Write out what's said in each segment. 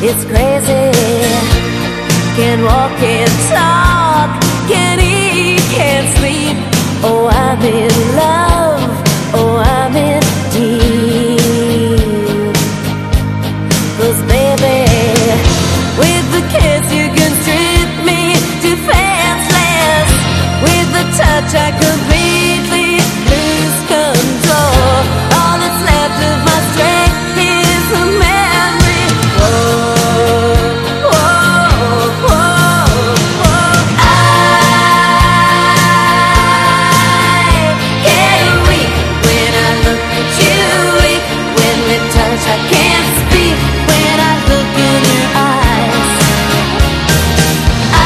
It's crazy. Can't walk, can't talk, can't eat, can't sleep. Oh, I'm in love. Oh, I'm in deep. 'Cause baby, with the kiss you can strip me defenseless. With the touch I completely lose control. All that's left of my strength is a memory. Whoa, whoa, whoa, whoa. I get weak when I look at you. Weak when we touch, I can't speak. When I look in your eyes, I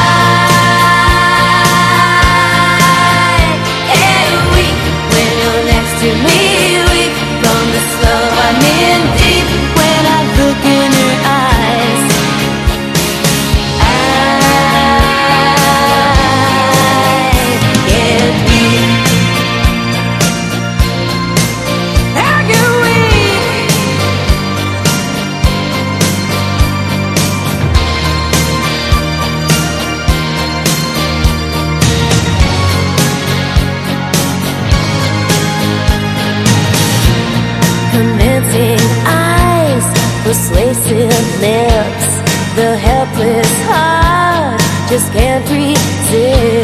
get weak when you're next to me. Weak from the slow, I'm in deep. When I look in your eyes, I get weak. I get weak. Convincing eyes, persuasive lips, the helpless heart just can't resist.